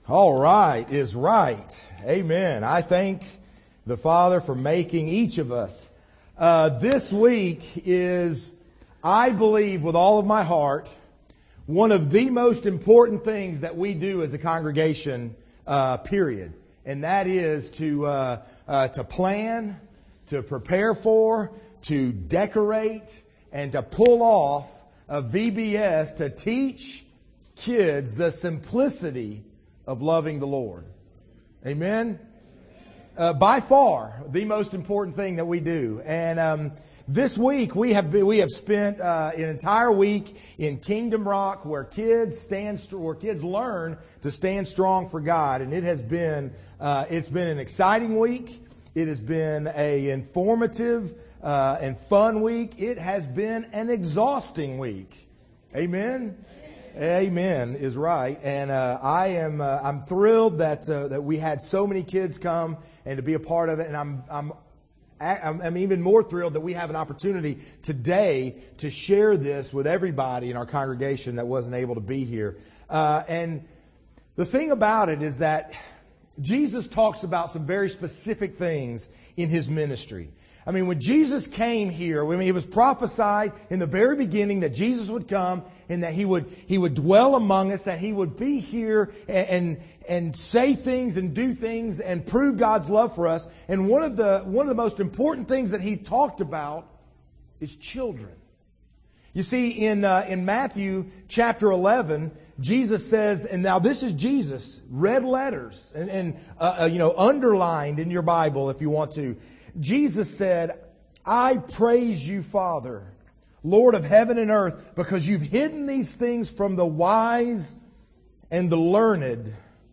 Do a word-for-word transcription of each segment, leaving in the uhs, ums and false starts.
All right is right. Amen. I thank the Father for making each of us. Uh, this week is, I believe with all of my heart, one of the most important things that we do as a congregation, uh, period. And that is to, uh, uh, to plan, to prepare for, to decorate, and to pull off a V B S to teach kids the simplicity of loving the Lord. Amen? Uh, by far, the most important thing that we do. And um, this week, we have been, we have spent uh, an entire week in Kingdom Rock where kids stand, where kids learn to stand strong for God. And it has been, uh, it's been an exciting week. It has been a informative uh, and fun week. It has been an exhausting week. Amen? Amen is right, and uh, I am uh, I'm thrilled that uh, that we had so many kids come and to be a part of it, and I'm I'm I'm, I'm even more thrilled that we have an opportunity today to share this with everybody in our congregation that wasn't able to be here. Uh, and the thing about it is that Jesus talks about some very specific things in His ministry. I mean, when Jesus came here, I mean, it was prophesied in the very beginning that Jesus would come and that He would He would dwell among us, that He would be here and, and and say things and do things and prove God's love for us. And one of the one of the most important things that He talked about is children. You see, in uh, in Matthew chapter eleven, Jesus says, and now this is Jesus, red letters and, and uh, uh, you know underlined in your Bible if you want to. Jesus said, I praise you, Father, Lord of heaven and earth, because you've hidden these things from the wise and the learned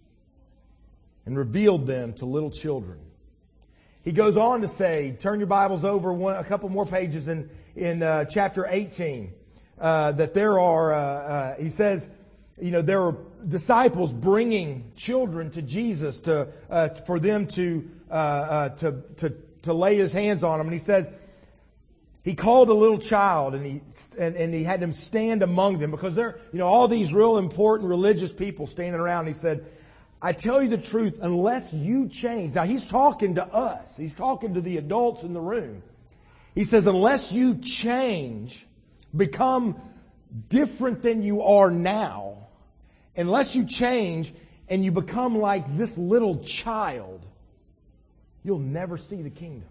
and revealed them to little children. He goes on to say, turn your Bibles over one, a couple more pages in, in uh, chapter eighteen, uh, that there are, uh, uh, he says, you know, there are disciples bringing children to Jesus to uh, for them to uh, uh, to to to lay His hands on them. And He says, He called a little child and he and, and He had him stand among them because they're, you know, all these real important religious people standing around. And He said, I tell you the truth, unless you change. Now He's talking to us. He's talking to the adults in the room. He says, unless you change, become different than you are now, unless you change and you become like this little child, you'll never see the kingdom.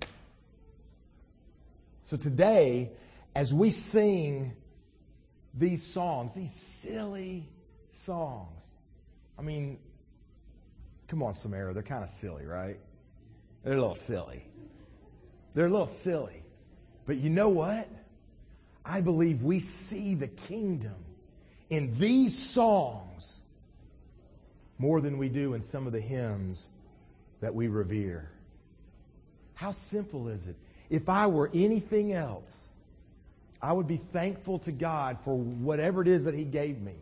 So today, as we sing these songs, these silly songs, I mean, come on, Samara, they're kind of silly, right? They're a little silly. They're a little silly. But you know what? I believe we see the kingdom in these songs more than we do in some of the hymns that we revere. How simple is it? If I were anything else, I would be thankful to God for whatever it is that He gave me.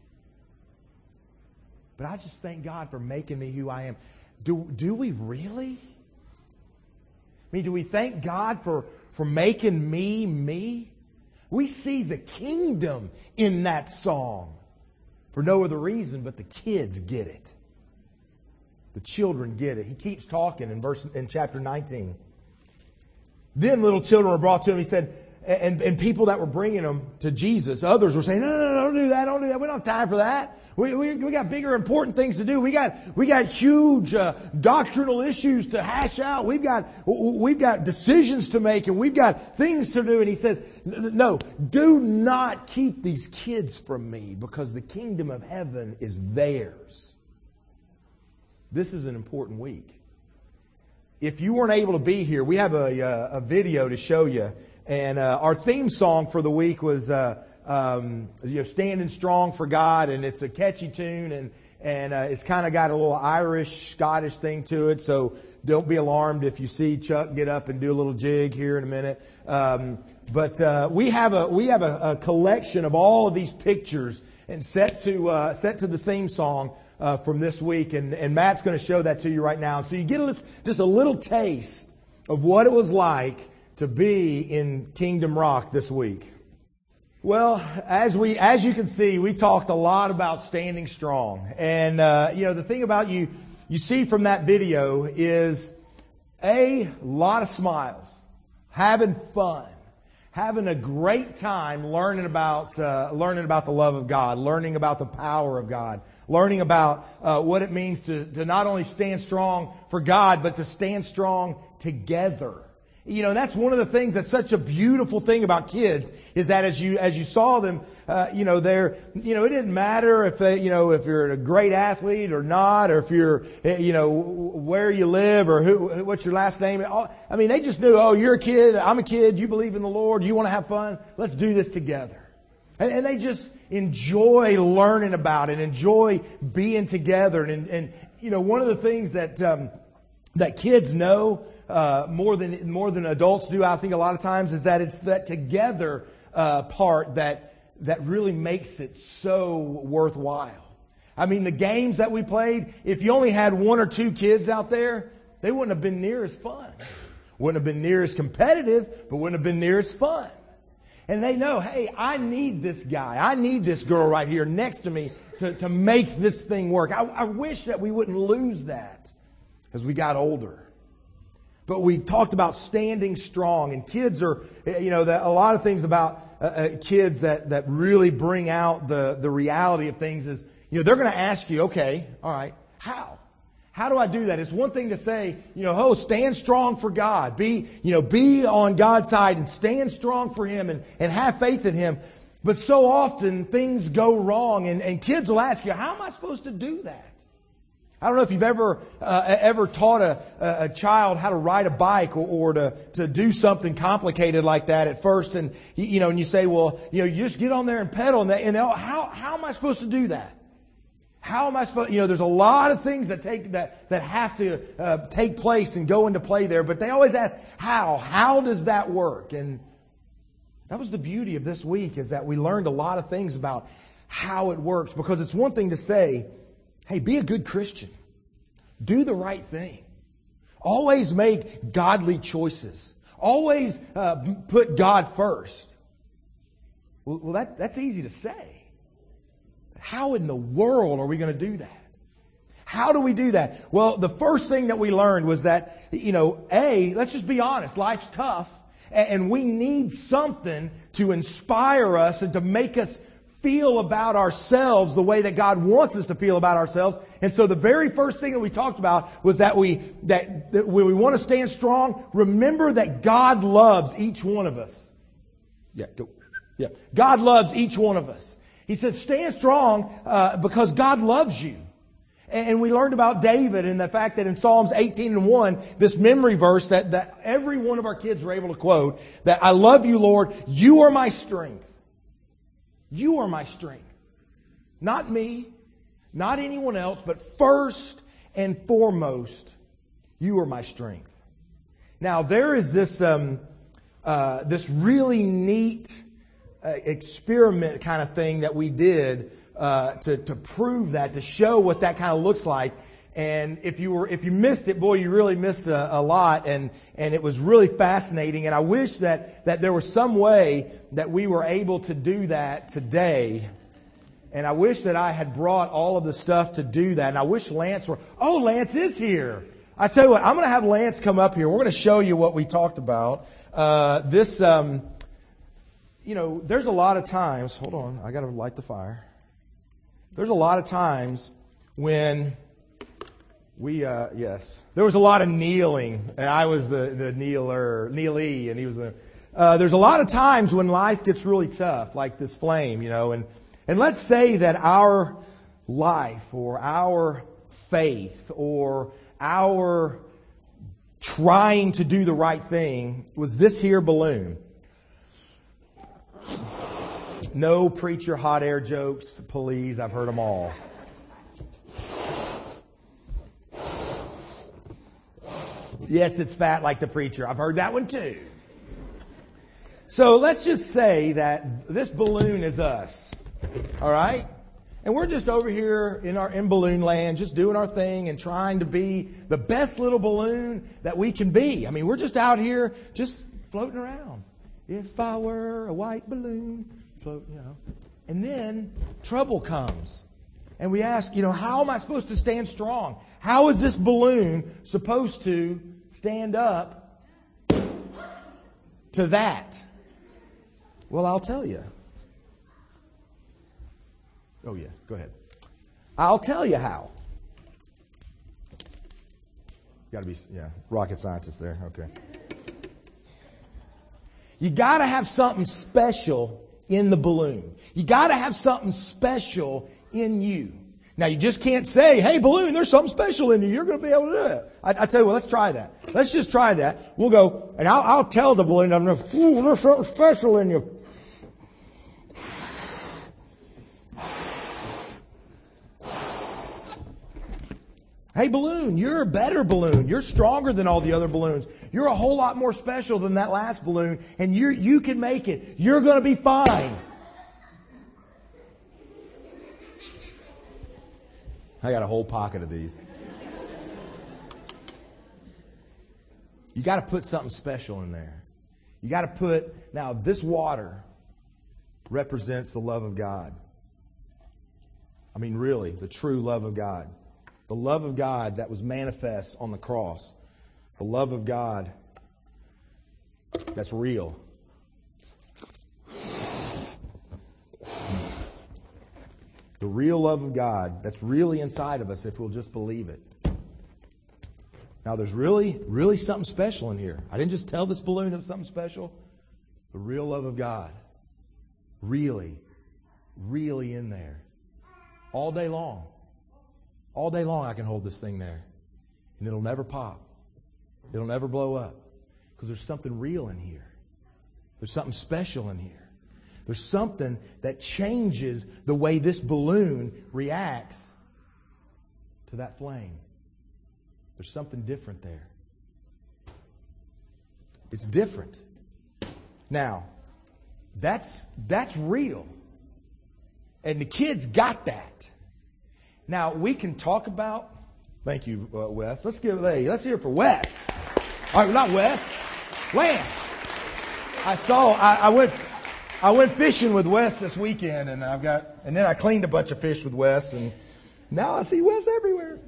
But I just thank God for making me who I am. Do, do we really? I mean, do we thank God for, for making me me? We see the kingdom in that song for no other reason but the kids get it. The children get it. He keeps talking in verse in chapter nineteen. Then little children were brought to Him. He said, and, and people that were bringing them to Jesus, others were saying, no, no, no, don't do that, don't do that. We don't have time for that. We, we, we got bigger, important things to do. We got, we got huge uh, doctrinal issues to hash out. We've got, we've got decisions to make and we've got things to do. And He says, no, do not keep these kids from me because the kingdom of heaven is theirs. This is an important week. If you weren't able to be here, we have a, a, a video to show you. And uh, our theme song for the week was uh, um, you know, Standing Strong for God. And it's a catchy tune. And, and uh, it's kind of got a little Irish, Scottish thing to it. So don't be alarmed if you see Chuck get up and do a little jig here in a minute. Um, but uh, we have a we have a, a collection of all of these pictures and set to uh, set to the theme song Uh, from this week, and, and Matt's going to show that to you right now. So you get a, just a little taste of what it was like to be in Kingdom Rock this week. Well, as we, as you can see, we talked a lot about standing strong. And, uh, you know, the thing about you, you see from that video is a lot of smiles, having fun, having a great time learning about, uh, learning about the love of God, learning about the power of God, learning about, uh, what it means to, to not only stand strong for God, but to stand strong together. You know, that's one of the things that's such a beautiful thing about kids is that as you, as you saw them, uh, you know, they're, you know, it didn't matter if they, you know, if you're a great athlete or not, or if you're, you know, where you live or who, what's your last name. I mean, they just knew, oh, you're a kid, I'm a kid, you believe in the Lord, you want to have fun, let's do this together. And, and they just enjoy learning about it, enjoy being together. And, and, you know, one of the things that, um, that kids know, Uh, more than more than adults do, I think a lot of times, is that it's that together uh, part that that really makes it so worthwhile. I mean, the games that we played, if you only had one or two kids out there, they wouldn't have been near as fun. Wouldn't have been near as competitive, but wouldn't have been near as fun. And they know, hey, I need this guy. I need this girl right here next to me to, to make this thing work. I, I wish that we wouldn't lose that as we got older. But we talked about standing strong, and kids are, you know, that a lot of things about uh, uh, kids that, that really bring out the, the reality of things is, you know, they're going to ask you, okay, all right, how? How do I do that? It's one thing to say, you know, oh, stand strong for God. Be, you know, be on God's side and stand strong for Him and, and have faith in Him. But so often things go wrong, and, and kids will ask you, how am I supposed to do that? I don't know if you've ever uh, ever taught a, a child how to ride a bike or, or to, to do something complicated like that at first, and you know, and you say, well, you know, you just get on there and pedal, and, they, and how how am I supposed to do that? How am I supposed? You know, there's a lot of things that take that that have to uh, take place and go into play there, but they always ask how. How does that work? And that was the beauty of this week, is that we learned a lot of things about how it works. Because it's one thing to say, hey, be a good Christian. Do the right thing. Always make godly choices. Always uh, put God first. Well, well that, that's easy to say. How in the world are we going to do that? How do we do that? Well, the first thing that we learned was that, you know, A, let's just be honest, life's tough, and we need something to inspire us and to make us feel about ourselves the way that God wants us to feel about ourselves. And so the very first thing that we talked about was that we, that, that when we want to stand strong, remember that God loves each one of us. Yeah, go. Yeah. God loves each one of us. He says, stand strong, uh, because God loves you. And we learned about David and the fact that in Psalms eighteen and one, this memory verse that, that every one of our kids were able to quote, that I love you, Lord, you are my strength. You are my strength. Not me, not anyone else, but first and foremost, you are my strength. Now, there is this um, uh, this really neat uh, experiment kind of thing that we did uh, to to prove that, to show what that kind of looks like. And if you were, if you missed it, boy, you really missed a, a lot. And, and it was really fascinating. And I wish that, that there was some way that we were able to do that today. And I wish that I had brought all of the stuff to do that. And I wish Lance were, oh, Lance is here. I tell you what, I'm going to have Lance come up here. We're going to show you what we talked about. Uh, this, um, you know, there's a lot of times, hold on, I got to light the fire. There's a lot of times when We, uh, yes. There was a lot of kneeling, and I was the, the kneeler, kneelee, and he was the, uh, there's a lot of times when life gets really tough, like this flame, you know, and, and let's say that our life or our faith or our trying to do the right thing was this here balloon. No preacher hot air jokes, please, I've heard them all. Yes, it's fat like the preacher. I've heard that one too. So let's just say that this balloon is us. All right? And we're just over here in our in balloon land, just doing our thing and trying to be the best little balloon that we can be. I mean, we're just out here just floating around. If I were a white balloon, float, you know. And then trouble comes. And we ask, you know, how am I supposed to stand strong? How is this balloon supposed to stand up to that? Well, I'll tell you. Oh, yeah, go ahead. I'll tell you how. Got to be, yeah, rocket scientist there. Okay. You got to have something special in the balloon. You got to have something special in you. Now, you just can't say, hey, balloon, there's something special in you. You're going to be able to do it. I, I tell you what, let's try that. Let's just try that. We'll go, and I'll, I'll tell the balloon, I'm going to, ooh, there's something special in you. Hey, balloon, you're a better balloon. You're stronger than all the other balloons. You're a whole lot more special than that last balloon, and you you can make it. You're going to be fine. I got a whole pocket of these. You got to put something special in there. You got to put, now this water represents the love of God. I mean, really, the true love of God. The love of God that was manifest on the cross. The love of God that's real. The real love of God that's really inside of us if we'll just believe it. Now there's really, really something special in here. I didn't just tell this balloon it was something special. The real love of God. Really, really in there. All day long. All day long I can hold this thing there. And it'll never pop. It'll never blow up. Because there's something real in here. There's something special in here. There's something that changes the way this balloon reacts to that flame. There's something different there. It's different. Now, that's that's real. And the kids got that. Now, we can talk about, thank you, uh, Wes. Let's give hey, let's hear it for Wes. All right, not Wes, Lance. I saw, I, I went I went fishing with Wes this weekend, and I've got, and then I cleaned a bunch of fish with Wes, and now I see Wes everywhere.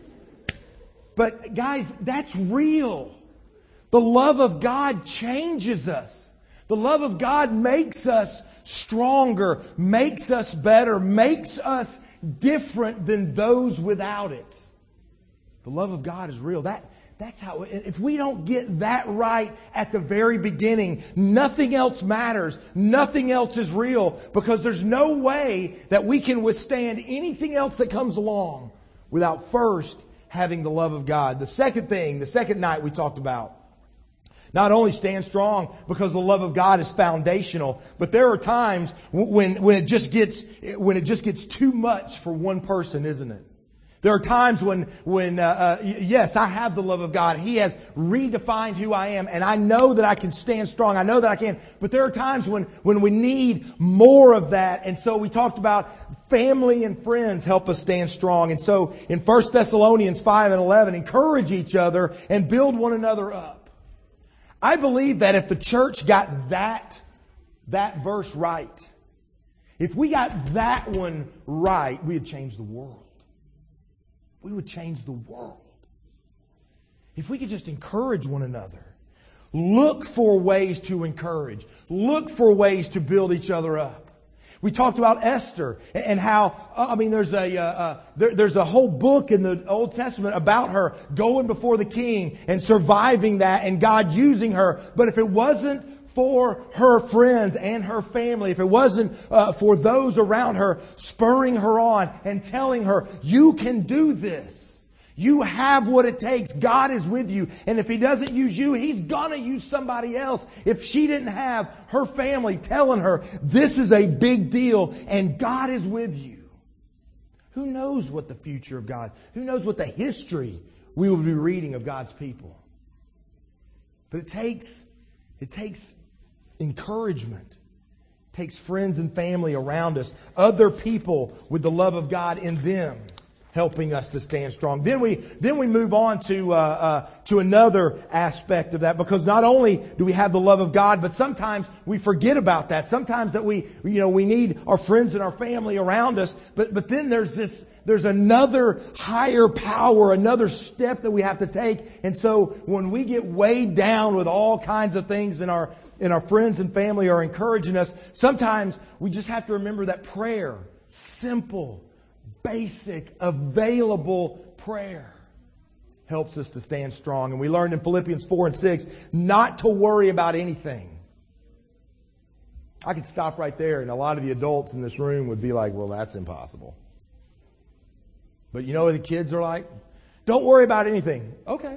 But guys, that's real. The love of God changes us. The love of God makes us stronger, makes us better, makes us different than those without it. The love of God is real. That That's how, if we don't get that right at the very beginning, nothing else matters. Nothing else is real, because there's no way that we can withstand anything else that comes along without first having the love of God. The second thing, the second night we talked about, not only stand strong because the love of God is foundational, but there are times when, when it just gets, when it just gets too much for one person, isn't it? There are times when, when uh, uh, yes, I have the love of God. He has redefined who I am, and I know that I can stand strong. I know that I can. But there are times when, when we need more of that. And so we talked about family and friends help us stand strong. And so in First Thessalonians five and eleven, encourage each other and build one another up. I believe that if the church got that, that verse right, if we got that one right, we would change the world. We would change the world. If we could just encourage one another. Look for ways to encourage. Look for ways to build each other up. We talked about Esther and how, I mean, there's a uh, uh, there, there's a whole book in the Old Testament about her going before the king and surviving that and God using her. But if it wasn't for her friends and her family, if it wasn't uh, for those around her spurring her on and telling her, you can do this. You have what it takes. God is with you. And if He doesn't use you, He's going to use somebody else. If she didn't have her family telling her, this is a big deal and God is with you, who knows what the future of God, who knows what the history we will be reading of God's people. But it takes, it takes encouragement. It takes friends and family around us, other people with the love of God in them. helping us to stand strong. Then we then we move on to uh, uh, to another aspect of that, because not only do we have the love of God, but sometimes we forget about that. Sometimes that we you know we need our friends and our family around us, but but then there's this there's another higher power, another step that we have to take. And so when we get weighed down with all kinds of things, and our and our friends and family are encouraging us, sometimes we just have to remember that prayer, simple, basic, available prayer, helps us to stand strong. And we learned in Philippians four and six not to worry about anything. I could stop right there, and a lot of the adults in this room would be like, well, that's impossible. But you know what the kids are like? Don't worry about anything. Okay.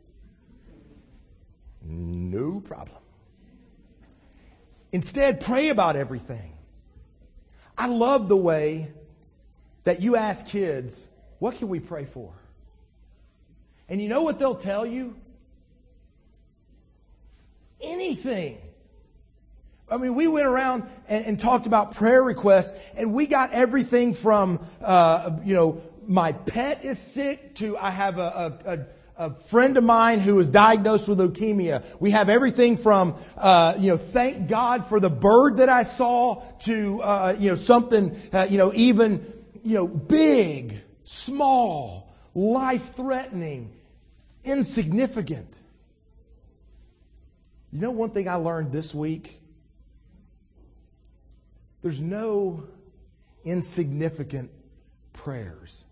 No problem. Instead, pray about everything. I love the way that you ask kids, what can we pray for? And you know what they'll tell you? Anything. I mean, we went around and, and talked about prayer requests, and we got everything from, uh, you know, my pet is sick to I have a, a, a A friend of mine who was diagnosed with leukemia. We have everything from, uh, you know, thank God for the bird that I saw to, uh, you know, something, uh, you know, even, you know, big, small, life-threatening, insignificant. You know one thing I learned this week? There's no insignificant prayers.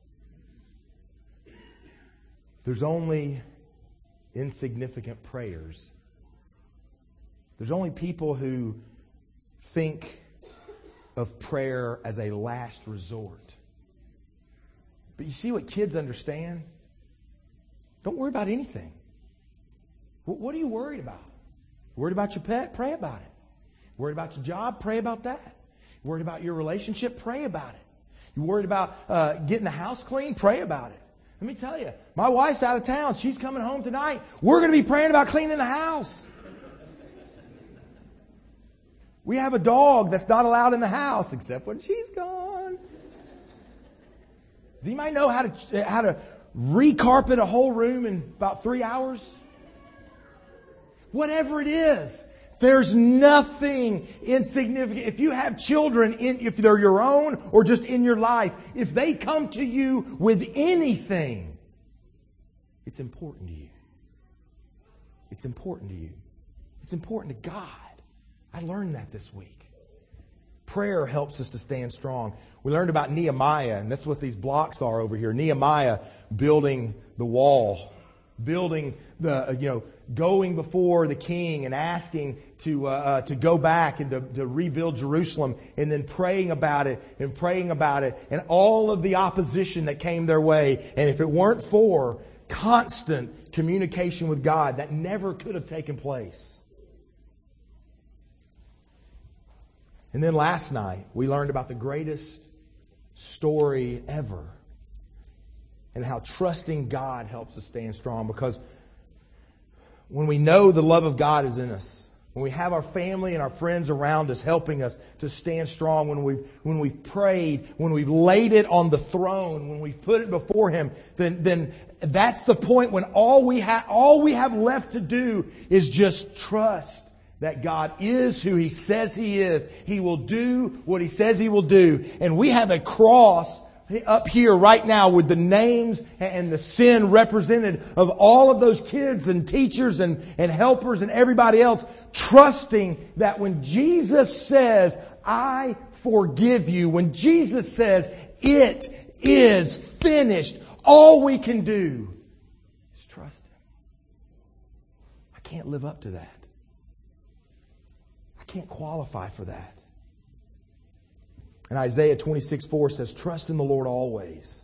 There's only insignificant prayers. There's only people who think of prayer as a last resort. But you see what kids understand? Don't worry about anything. What are you worried about? Worried about your pet? Pray about it. Worried about your job? Pray about that. Worried about your relationship? Pray about it. You worried about uh, getting the house clean? Pray about it. Let me tell you, my wife's out of town. She's coming home tonight. We're going to be praying about cleaning the house. We have a dog that's not allowed in the house except when she's gone. Does anybody know how to how to recarpet a whole room in about three hours? Whatever it is. There's nothing insignificant. If you have children, in, if they're your own or just in your life, if they come to you with anything, it's important to you. It's important to you. It's important to God. I learned that this week. Prayer helps us to stand strong. We learned about Nehemiah, and that's what these blocks are over here. Nehemiah building the wall, building the, you know, going before the king and asking to uh, uh, to go back and to, to rebuild Jerusalem, and then praying about it and praying about it, and all of the opposition that came their way. And if it weren't for constant communication with God, that never could have taken place. And then last night, we learned about the greatest story ever, and how trusting God helps us stand strong. Because when we know the love of God is in us, when we have our family and our friends around us helping us to stand strong, when we've, when we've prayed, when we've laid it on the throne, when we've put it before Him, then, then that's the point when all we have, all we have left to do is just trust that God is who He says He is. He will do what He says He will do. And we have a cross up here right now with the names and the sin represented of all of those kids and teachers and, and helpers and everybody else, trusting that when Jesus says, I forgive you, when Jesus says, it is finished, all we can do is trust Him. I can't live up to that. I can't qualify for that. And Isaiah twenty-six four says, trust in the Lord always.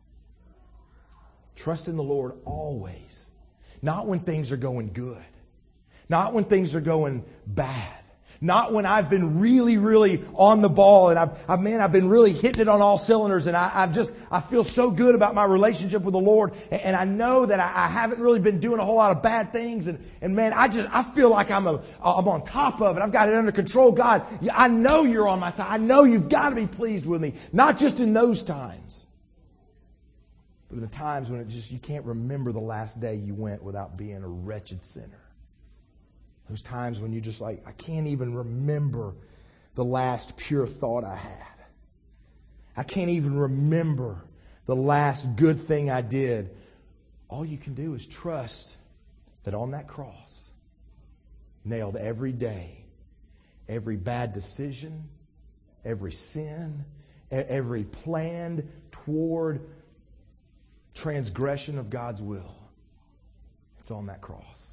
Trust in the Lord always. Not when things are going good. Not when things are going bad. Not when I've been really, really on the ball and I've, I've man, I've been really hitting it on all cylinders, and I, I've just, I feel so good about my relationship with the Lord, and, and I know that I, I haven't really been doing a whole lot of bad things, and, and man, I just, I feel like I'm a, I'm on top of it. I've got it under control. God, I know You're on my side. I know You've got to be pleased with me. Not just in those times. But in the times when it just, you can't remember the last day you went without being a wretched sinner. Those times when you're just like, I can't even remember the last pure thought I had. I can't even remember the last good thing I did. All you can do is trust that on that cross, nailed every day, every bad decision, every sin, every plan toward transgression of God's will. It's on that cross.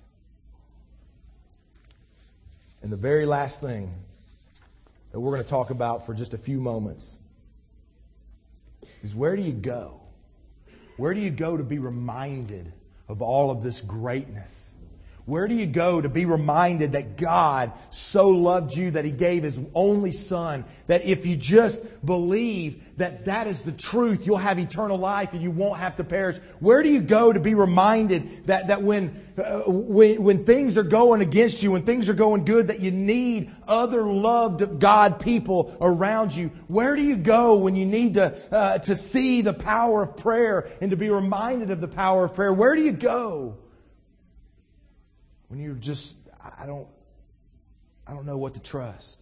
And the very last thing that we're going to talk about for just a few moments is, where do you go? Where do you go to be reminded of all of this greatness? Where do you go to be reminded that God so loved you that He gave His only Son, that if you just believe that that is the truth, you'll have eternal life and you won't have to perish? Where do you go to be reminded that, that when, uh, when, when things are going against you, when things are going good, that you need other loved God people around you? Where do you go when you need to, uh, to see the power of prayer and to be reminded of the power of prayer? Where do you go when you're just, I don't, I don't know what to trust?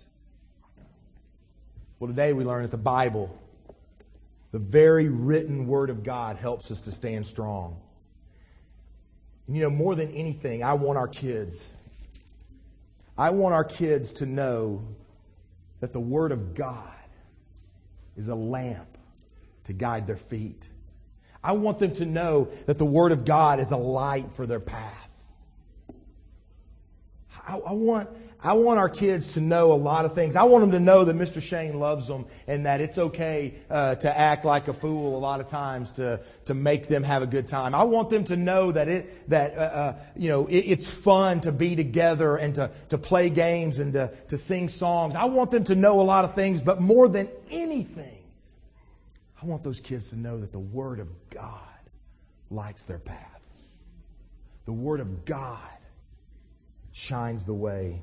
Well, today we learn that the Bible, the very written Word of God, helps us to stand strong. And you know, more than anything, I want our kids, I want our kids to know that the Word of God is a lamp to guide their feet. I want them to know that the Word of God is a light for their path. I, I want I want our kids to know a lot of things. I want them to know that Mister Shane loves them and that it's okay uh, to act like a fool a lot of times to to make them have a good time. I want them to know that it that uh, uh, you know it, it's fun to be together and to to play games and to to sing songs. I want them to know a lot of things, but more than anything, I want those kids to know that the Word of God lights their path. The Word of God shines the way.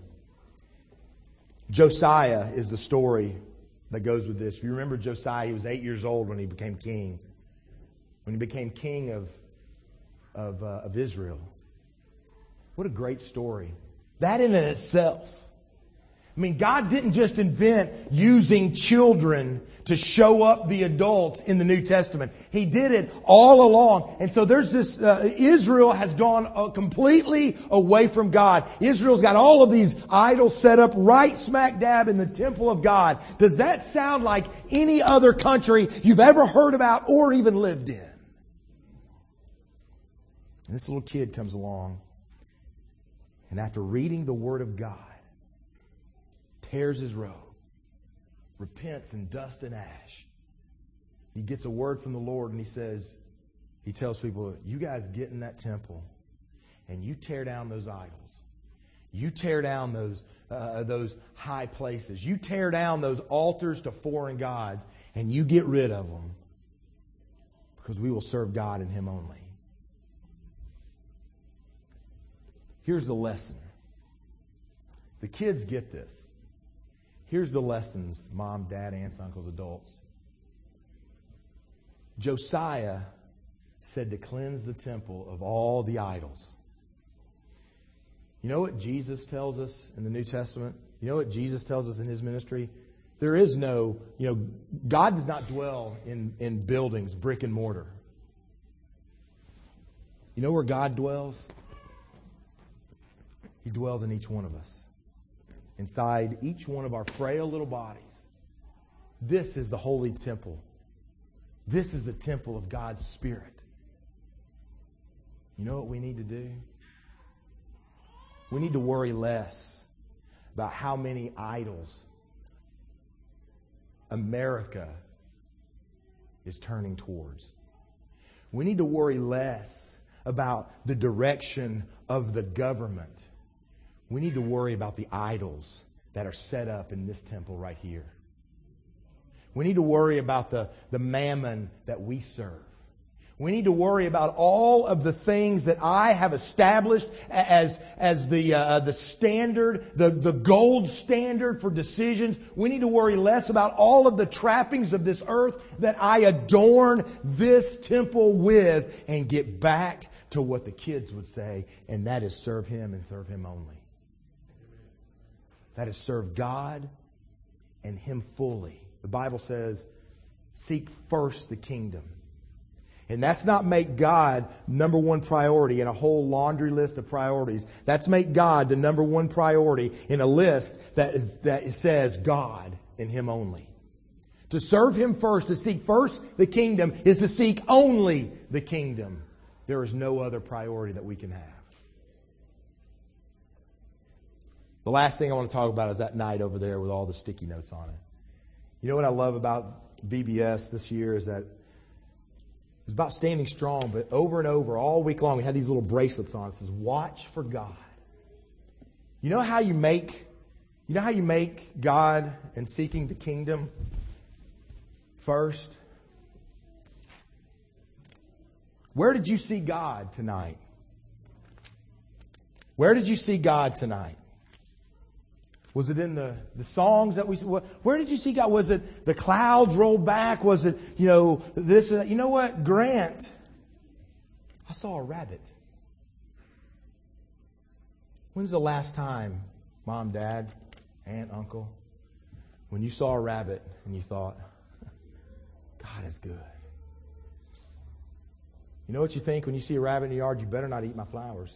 Josiah is the story that goes with this. If you remember Josiah, he was eight years old when he became king. When he became king of, of, uh, of Israel. What a great story. That in itself. I mean, God didn't just invent using children to show up the adults in the New Testament. He did it all along. And so there's this, uh, Israel has gone uh, completely away from God. Israel's got all of these idols set up right smack dab in the temple of God. Does that sound like any other country you've ever heard about or even lived in? And this little kid comes along, and after reading the Word of God, tears his robe, repents in dust and ash. He gets a word from the Lord and he says, he tells people, you guys get in that temple and you tear down those idols. You tear down those, uh, those high places. You tear down those altars to foreign gods and you get rid of them, because we will serve God and Him only. Here's the lesson. The kids get this. Here's the lessons, mom, dad, aunts, uncles, adults. Josiah said to cleanse the temple of all the idols. You know what Jesus tells us in the New Testament? You know what Jesus tells us in His ministry? There is no, you know, God does not dwell in, in buildings, brick and mortar. You know where God dwells? He dwells in each one of us. Inside each one of our frail little bodies. This is the holy temple. This is the temple of God's Spirit. You know what we need to do? We need to worry less about how many idols America is turning towards. We need to worry less about the direction of the government. We need to worry about the idols that are set up in this temple right here. We need to worry about the, the mammon that we serve. We need to worry about all of the things that I have established as, as the, uh, the standard, the, the gold standard for decisions. We need to worry less about all of the trappings of this earth that I adorn this temple with and get back to what the kids would say, and that is serve Him and serve Him only. That is serve God and Him fully. The Bible says, seek first the kingdom. And that's not make God number one priority in a whole laundry list of priorities. That's make God the number one priority in a list that, that says God and Him only. To serve Him first, to seek first the kingdom, is to seek only the kingdom. There is no other priority that we can have. The last thing I want to talk about is that night over there with all the sticky notes on it. You know what I love about V B S this year is that it was about standing strong, but over and over, all week long, we had these little bracelets on. It says, watch for God. You know how you make, you know how you make God and seeking the kingdom first? Where did you see God tonight? Where did you see God tonight? Was it in the, the songs that we... Where did you see God? Was it the clouds rolled back? Was it, you know, this and that? You know what? Grant, I saw a rabbit. When's the last time, Mom, Dad, Aunt, Uncle, when you saw a rabbit and you thought, God is good? You know what you think when you see a rabbit in the yard? You better not eat my flowers.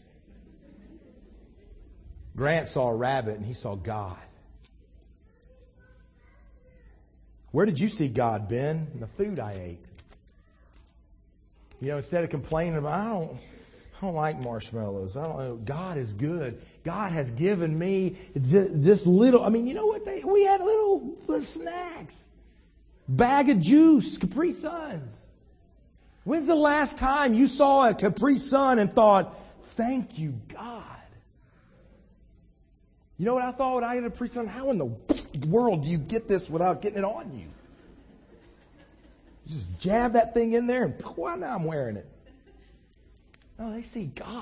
Grant saw a rabbit and he saw God. Where did you see God, Ben? In the food I ate. You know, instead of complaining about, I don't, I don't like marshmallows. I don't know. God is good. God has given me this little, I mean, you know what? They, we had little, little snacks. Bag of juice, Capri Suns. When's the last time you saw a Capri Sun and thought, thank you, God? You know what I thought when I had a Capri Sun? How in the world do you get this without getting it on you? You just jab that thing in there and why now I'm wearing it. No, they see God.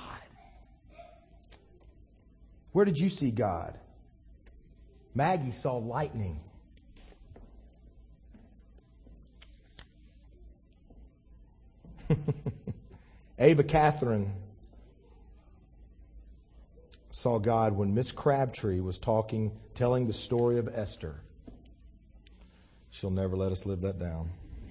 Where did you see God? Maggie saw lightning. Ava Catherine saw God when Miss Crabtree was talking, telling the story of Esther. She'll never let us live that down.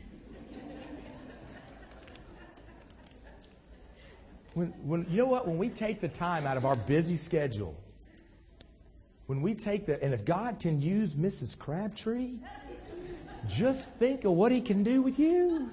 When, when, you know what? When we take the time out of our busy schedule, when we take the, and if God can use Missus Crabtree, just think of what He can do with you.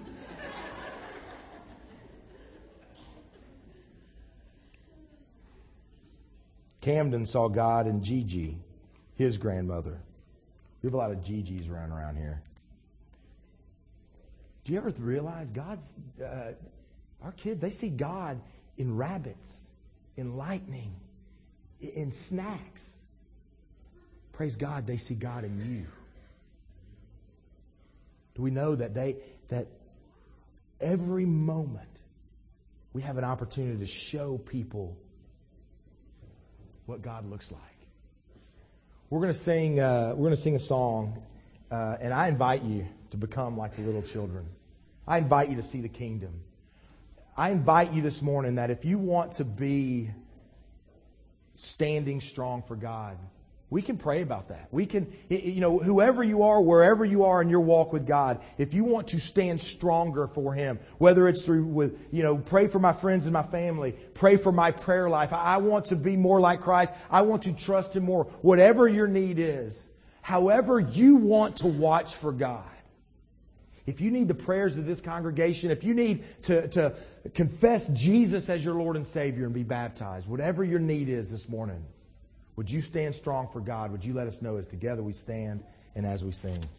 Camden saw God in Gigi, his grandmother. We have a lot of Gigi's running around here. Do you ever realize God's, uh, our kids, they see God in rabbits, in lightning, in snacks. Praise God, they see God in you. Do we know that they, that every moment we have an opportunity to show people what God looks like? We're going to sing. Uh, we're going to sing a song, uh, and I invite you to become like the little children. I invite you to see the kingdom. I invite you this morning that if you want to be standing strong for God, we can pray about that. We can, you know, whoever you are, wherever you are in your walk with God, if you want to stand stronger for Him, whether it's through with, you know, pray for my friends and my family, pray for my prayer life. I want to be more like Christ. I want to trust Him more. Whatever your need is, however you want to watch for God. If you need the prayers of this congregation, if you need to, to confess Jesus as your Lord and Savior and be baptized, whatever your need is this morning, would you stand strong for God? Would you let us know as together we stand and as we sing?